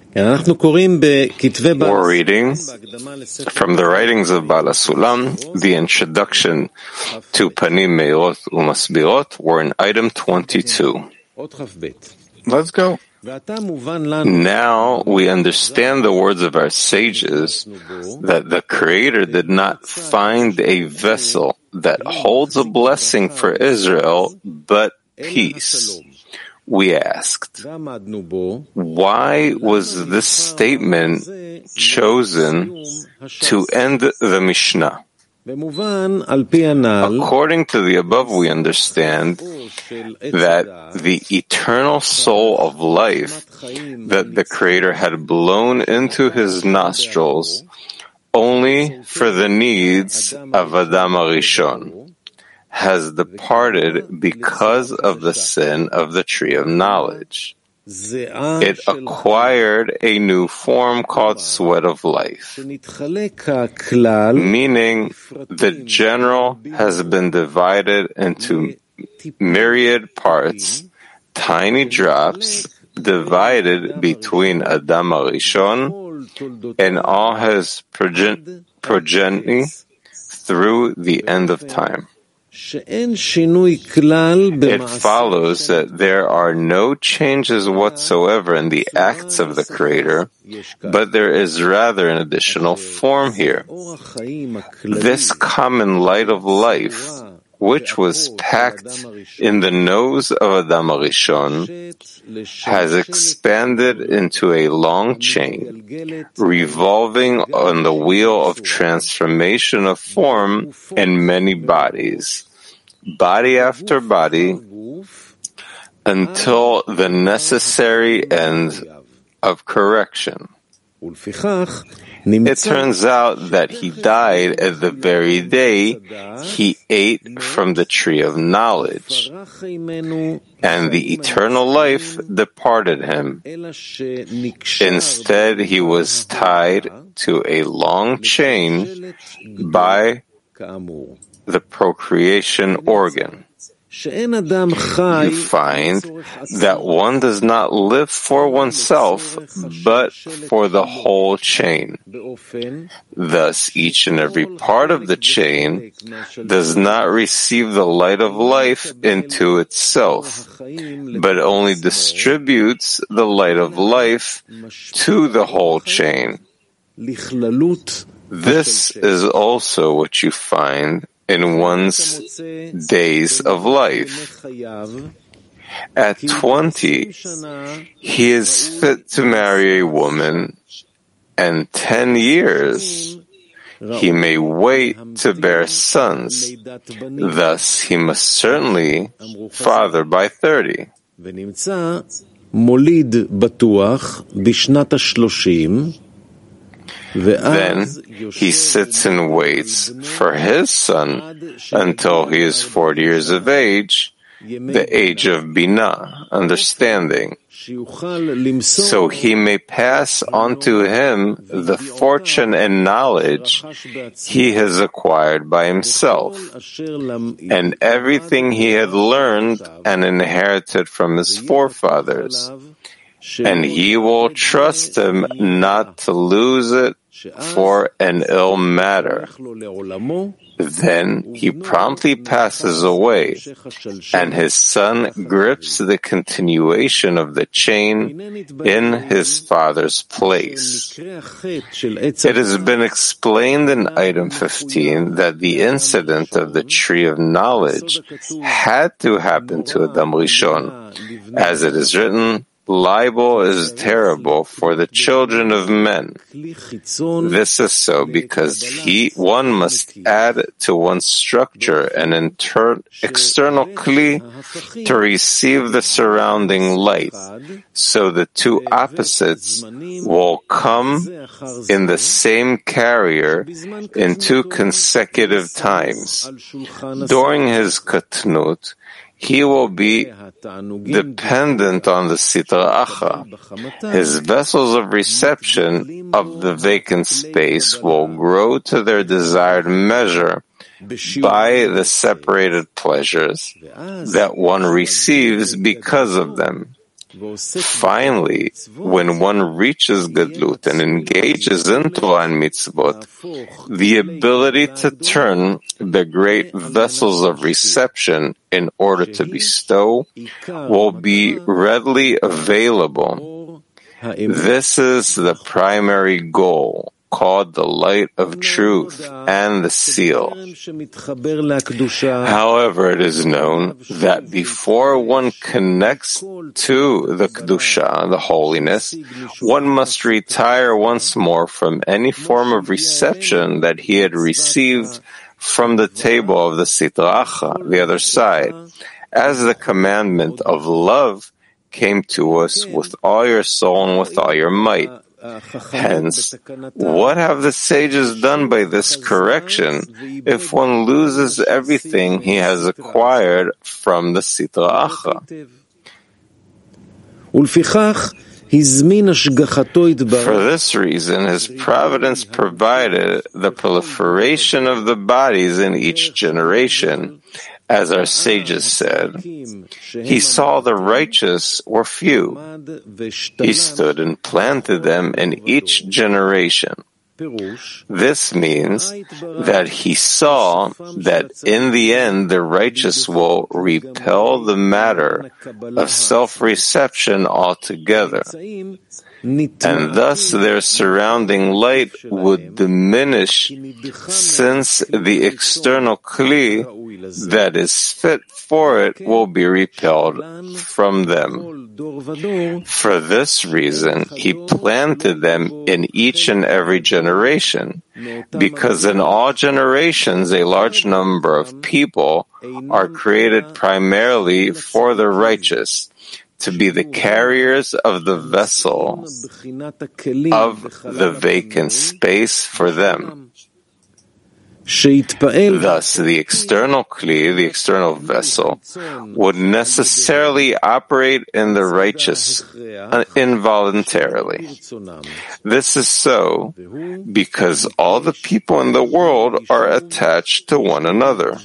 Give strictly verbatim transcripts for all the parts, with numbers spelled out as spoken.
We're reading from the writings of Baal HaSulam, the introduction to Panim Meirot Umasbirot. We're in item twenty-two. Let's go. Now we understand the words of our sages that the Creator did not find a vessel that holds a blessing for Israel, but peace. We asked, why was this statement chosen to end the Mishnah? According to the above, we understand that the eternal soul of life that the Creator had blown into his nostrils only for the needs of Adam HaRishon has departed because of the sin of the tree of knowledge. It acquired a new form called sweat of life, meaning the general has been divided into myriad parts, tiny drops divided between Adam HaRishon and all his progen- progeny through the end of time. It follows that there are no changes whatsoever in the acts of the Creator, but there is rather an additional form here. This common light of life, which was packed in the nose of Adam HaRishon, has expanded into a long chain, revolving on the wheel of transformation of form in many bodies, body after body, until the necessary end of correction. It turns out that he died at the very day he ate from the tree of knowledge, and the eternal life departed him. Instead, he was tied to a long chain by the procreation organ. You find that one does not live for oneself, but for the whole chain. Thus, each and every part of the chain does not receive the light of life into itself, but only distributes the light of life to the whole chain. This is also what you find in one's days of life. At twenty, he is fit to marry a woman, and ten years he may wait to bear sons. Thus, he must certainly father by thirty. Then he sits and waits for his son until he is forty years of age, the age of Binah, understanding, so he may pass on to him the fortune and knowledge he has acquired by himself, and everything he had learned and inherited from his forefathers, and he will trust him not to lose it for an ill matter. Then he promptly passes away, and his son grips the continuation of the chain in his father's place. It has been explained in item fifteen that the incident of the tree of knowledge had to happen to Adam HaRishon, as it is written, libel is terrible for the children of men. This is so because he, one must add to one's structure an inter- external kli to receive the surrounding light, so the two opposites will come in the same carrier in two consecutive times. During his katnut, he will be dependent on the Sitra Achra. His vessels of reception of the vacant space will grow to their desired measure by the separated pleasures that one receives because of them. Finally, when one reaches Gadlut and engages in Torah and Mitzvot, the ability to turn the great vessels of reception in order to bestow will be readily available. This is the primary goal, called the light of truth and the seal. However, it is known that before one connects to the Kedusha, the holiness, one must retire once more from any form of reception that he had received from the table of the Sitra Achra, the other side, as the commandment of love came to us with all your soul and with all your might. Hence, what have the sages done by this correction if one loses everything he has acquired from the Sitra Achra? For this reason, his providence provided the proliferation of the bodies in each generation. As our sages said, he saw the righteous were few. He stood and planted them in each generation. This means that he saw that in the end the righteous will repel the matter of self-reception altogether, and thus their surrounding light would diminish, since the external kli that is fit for it will be repelled from them. For this reason, he planted them in each and every generation, because in all generations a large number of people are created primarily for the righteous, to be the carriers of the vessel of the vacant space for them. Thus, the external kli, the external vessel, would necessarily operate in the righteous involuntarily. This is so because all the people in the world are attached to one another.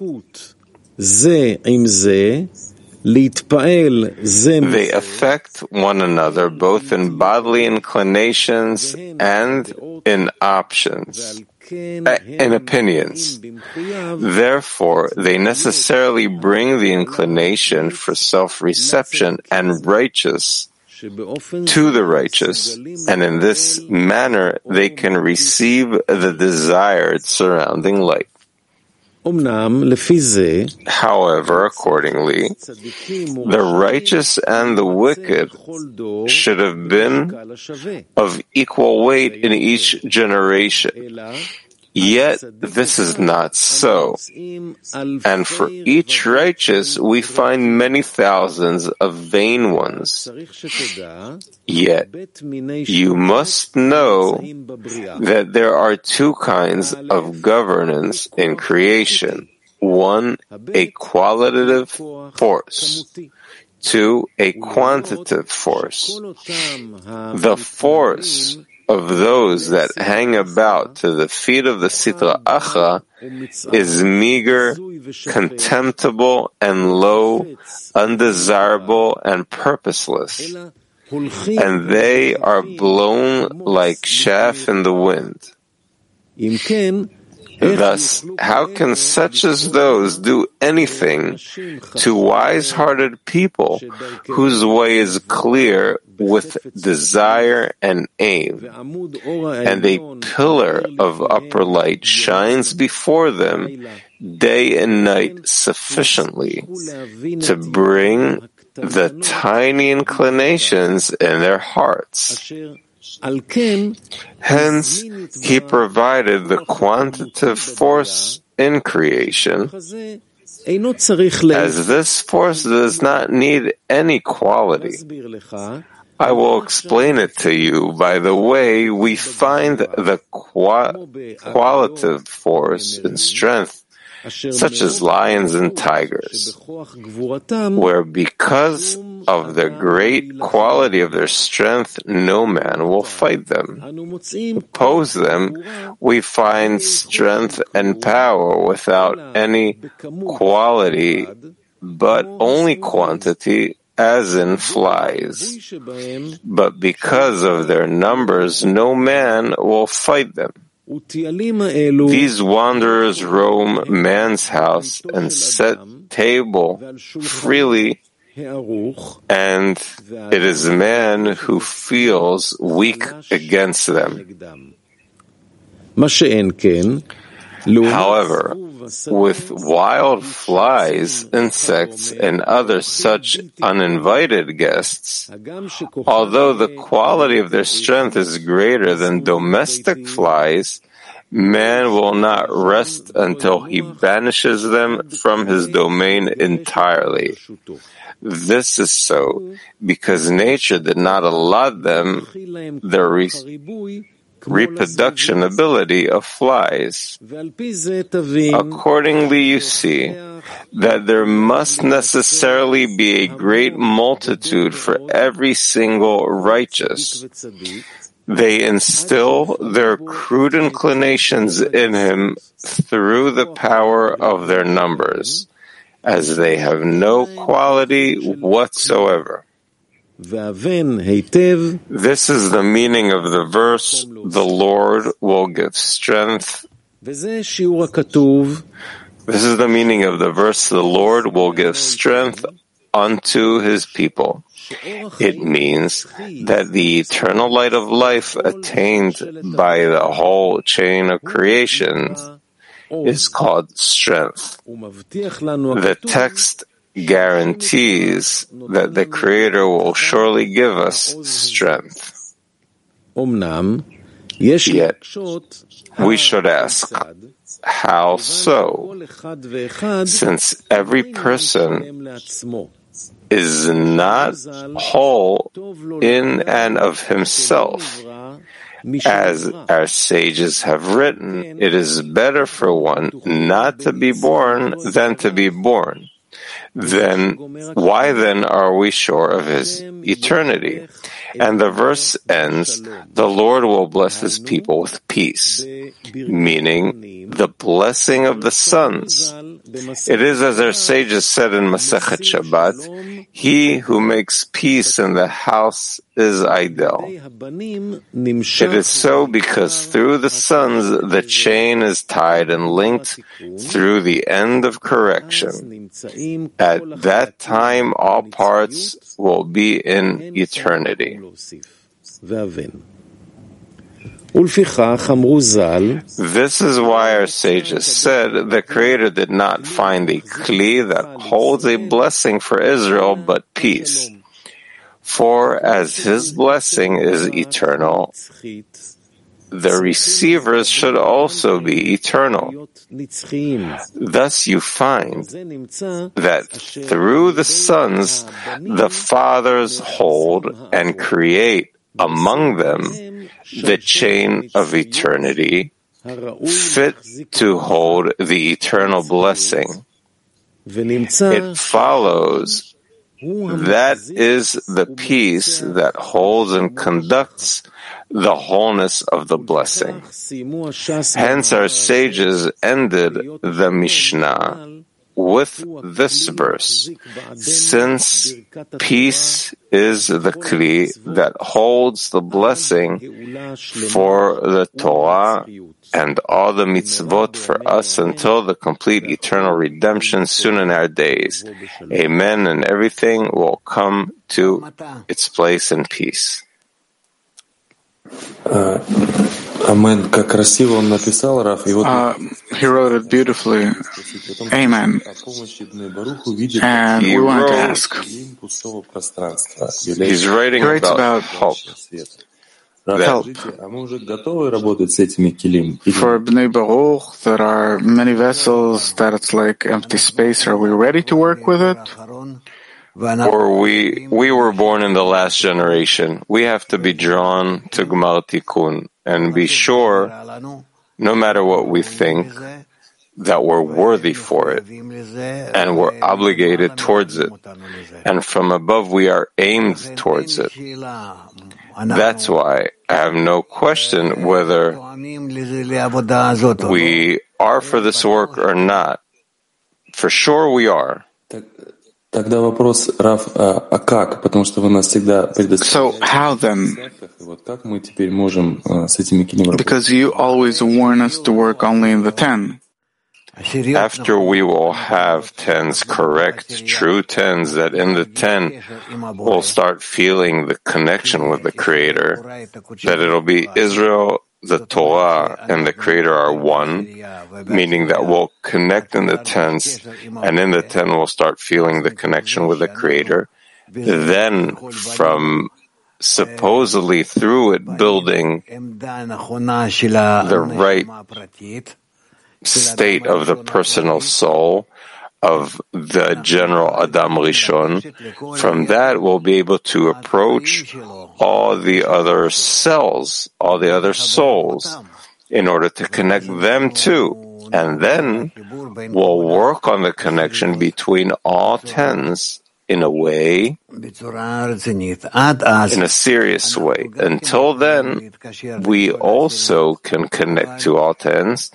They affect one another both in bodily inclinations and in options, in opinions. Therefore, they necessarily bring the inclination for self-reception and righteous to the righteous, and in this manner they can receive the desired surrounding light. However, accordingly, the righteous and the wicked should have been of equal weight in each generation. Yet this is not so. And for each righteous we find many thousands of vain ones. Yet you must know that there are two kinds of governance in creation. One, a qualitative force. Two, a quantitative force. The force of those that hang about to the feet of the Sitra Achra is meager, contemptible, and low, undesirable, and purposeless, and they are blown like chaff in the wind. Thus, how can such as those do anything to wise-hearted people whose way is clear with desire and aim, and a pillar of upper light shines before them day and night sufficiently to bring the tiny inclinations in their hearts? Hence, he provided the quantitative force in creation, as this force does not need any quality. I will explain it to you by the way we find the qua- qualitative force and strength, such as lions and tigers, where because of the great quality of their strength, no man will fight them. Oppose them, we find strength and power without any quality, but only quantity as in flies, but because of their numbers no man will fight them. These wanderers roam man's house and set table freely, and it is man who feels weak against them. However, with wild flies, insects, and other such uninvited guests, although the quality of their strength is greater than domestic flies, man will not rest until he banishes them from his domain entirely. This is so because nature did not allot them the re- reproduction ability of flies. Accordingly, you see that there must necessarily be a great multitude for every single righteous. They instill their crude inclinations in him through the power of their numbers, as they have no quality whatsoever. This is the meaning of the verse, the Lord will give strength. This is the meaning of the verse, the Lord will give strength unto his people. It means that the eternal light of life attained by the whole chain of creation is called strength. The text guarantees that the Creator will surely give us strength. Yet, we should ask, how so? Since every person is not whole in and of himself, as our sages have written, it is better for one not to be born than to be born. Then, why then are we sure of his eternity? And the verse ends, the Lord will bless his people with peace, meaning the blessing of the sons. It is as our sages said in Masechet Shabbat, he who makes peace in the house is Idel. It is so because through the sons the chain is tied and linked through the end of correction. At that time all parts will be in eternity. This is why our sages said the Creator did not find a kli that holds a blessing for Israel but peace. For as his blessing is eternal, the receivers should also be eternal. Thus you find that through the sons the fathers hold and create among them the chain of eternity, fit to hold the eternal blessing. It follows that is the peace that holds and conducts the wholeness of the blessing. Hence our sages ended the Mishnah with this verse, since peace is the kli that holds the blessing for the Torah and all the mitzvot for us until the complete eternal redemption soon in our days. Amen, and everything will come to its place in peace. Amen. Как красиво он написал, Раф. И вот he wrote it beautifully. Amen. And we want to ask. He's writing He writes about, about hope. Help. А мы уже готовы работать с этими килим? For Bnei Baruch, there are many vessels that it's like empty space. Are we ready to work with it? Or we we were born in the last generation. We have to be drawn to Gmar Tikkun and be sure, no matter what we think, that we're worthy for it and we're obligated towards it. And from above we are aimed towards it. That's why I have no question whether we are for this work or not. For sure we are. Тогда вопрос, Рав, а, а как? Потому что вы нас всегда So how then? Вот как мы теперь можем а, с этими килим работать? Because you always warn us to work only in the ten. After we will have tens correct, true tens, that in the ten we'll start feeling the connection with the Creator, that it'll be Israel, the Torah, and the Creator are one, meaning that we'll connect in the tens, and in the ten we'll start feeling the connection with the Creator. Then, from supposedly through it building the right state of the personal soul of the general Adam Rishon, from that we'll be able to approach all the other cells, all the other souls, in order to connect them too. And then we'll work on the connection between all tens in a way, in a serious way. Until then, we also can connect to all tens,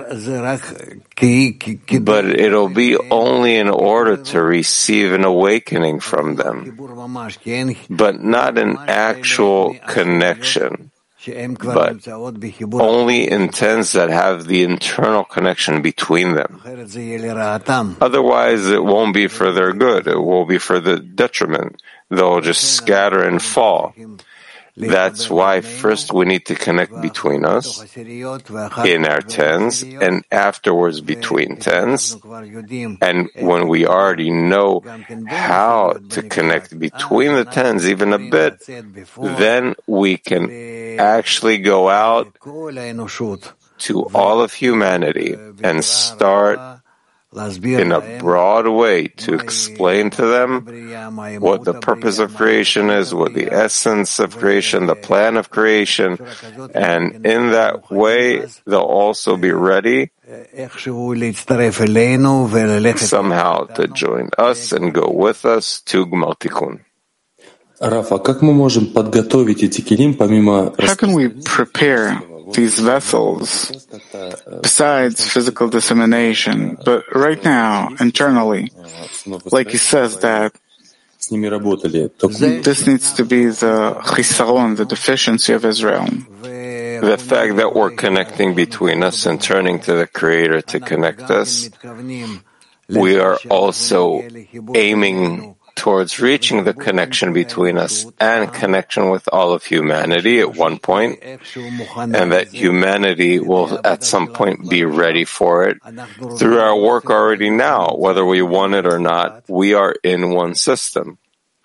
but it'll be only in order to receive an awakening from them, but not an actual connection, but only in tens that have the internal connection between them. Otherwise, it won't be for their good. It will be for the detriment. They'll just scatter and fall. That's why first we need to connect between us in our tens, and afterwards between tens. And when we already know how to connect between the tens even a bit, then we can actually go out to all of humanity and start in a broad way to explain to them what the purpose of creation is, what the essence of creation, the plan of creation, and in that way they'll also be ready somehow to join us and go with us to Gmar Tikkun. Рафа, как мы можем подготовить эти килим помимо... How can we prepare these vessels besides physical dissemination, but right now, internally, like he says that с ними работали? this needs to be the chisaron, the deficiency of Israel. The fact that we're connecting between us and turning to the Creator to connect us, we are also aiming towards reaching the connection between us and connection with all of humanity at one point, and that humanity will at some point be ready for it. Through our work already now, whether we want it or not, we are in one system.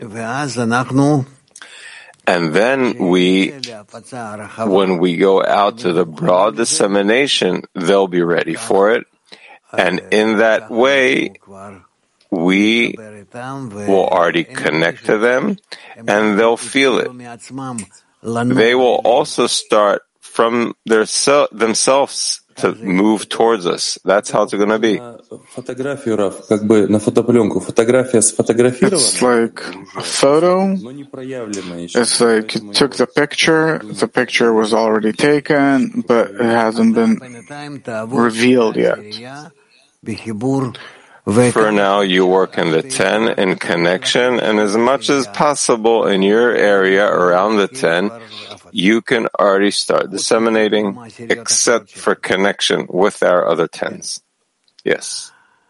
And then we, when we go out to the broad dissemination, they'll be ready for it. And in that way, we will already connect to them, and they'll feel it. They will also start from their se- themselves to move towards us. That's how it's going to be. Фотографию, Раф, как бы на фотопленку. Фотография сфотографирована. It's like a photo. It's like you took the picture, the picture was already taken, but it hasn't been revealed yet. For now, you work in the ten in connection, and as much as possible in your area around the ten, you can already start disseminating, except for connection with our other tens. Yes.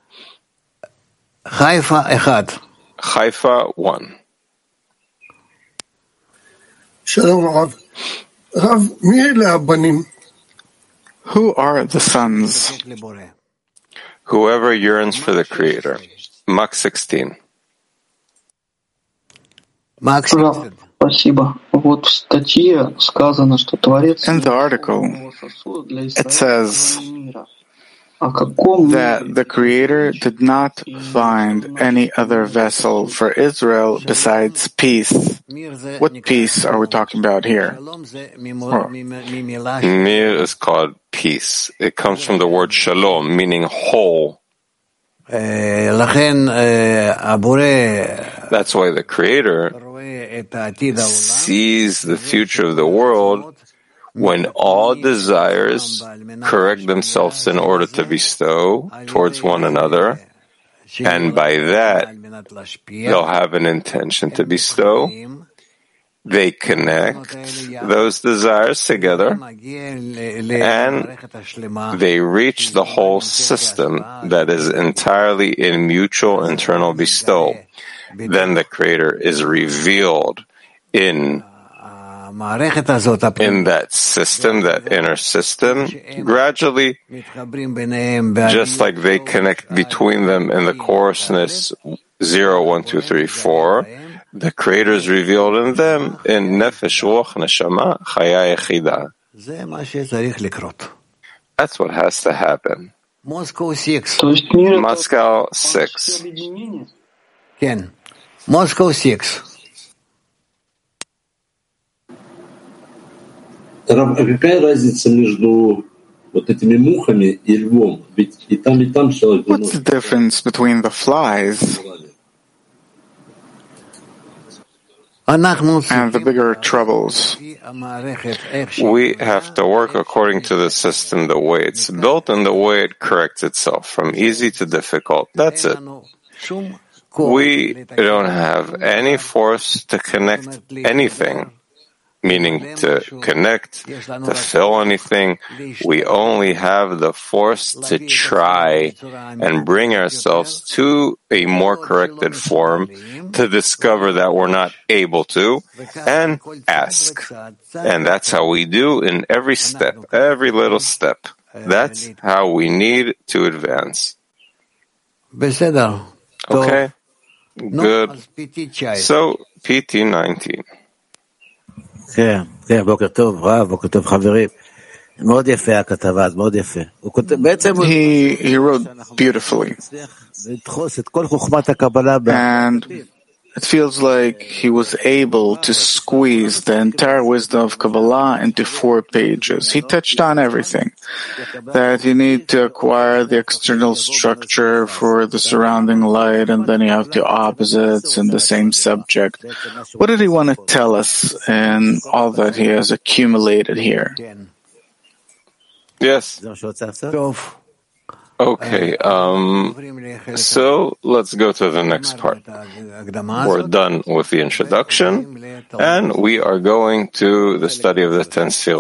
Haifa אחד. Haifa one. שלום רב. רב, מי אלה הבנים? Who are the sons? Whoever yearns for the Creator. Mach sixteen. Mach sixteen. Спасибо. Вот в статье сказано, что Творец In the article, it says that the Creator did not find any other vessel for Israel besides peace. What peace are we talking about here? Or, Mir is called peace. It comes from the word shalom, meaning whole. That's why the Creator sees the future of the world when all desires correct themselves in order to bestow towards one another, and by that they'll have an intention to bestow. They connect those desires together, and they reach the whole system that is entirely in mutual internal bestowal. Then the Creator is revealed in in that system, that inner system, gradually, just like they connect between them in the coarseness zero, one, two, three, four, the Creator is revealed in them in Nefesh, Ruach, Neshama, Chaya Yechida. That's what has to happen. Moscow six. Moscow six. Ken. Moscow six. Рав, а какая разница между вот этими мухами и львом? Ведь и там, и там человек... What's the difference between the flies and the bigger troubles? We have to work according to the system, the way it's built and the way it corrects itself, from easy to difficult. That's it. We don't have any force to connect anything, meaning to connect, to fill anything. We only have the force to try and bring ourselves to a more corrected form, to discover that we're not able to, and ask. And that's how we do in every step, every little step. That's how we need to advance. Okay? Good. So, P T nineteen. כן, כן, בוקר טוב, רב, בוקר טוב חברים. מאוד יפה הכתבה, אז מאוד יפה. הוא כותב, בעצם... He, he wrote beautifully. לדחוס את כל חוכמת הקבלה... And it feels like he was able to squeeze the entire wisdom of Kabbalah into four pages. He touched on everything. That you need to acquire the external structure for the surrounding light, and then you have the opposites in the same subject. What did he want to tell us in all that he has accumulated here? Yes. Okay, um, so let's go to the next part. We're done with the introduction, and we are going to the study of the ten Sefirot.